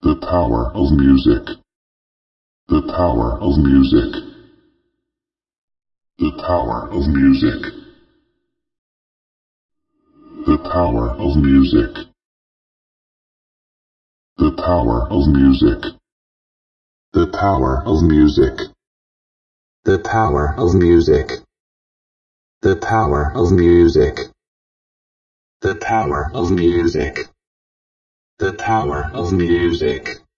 The power of music. The power of music. The power of music. The power of music. The power of music. The power of music. The power of music. The power of music. The power of music. The power of music.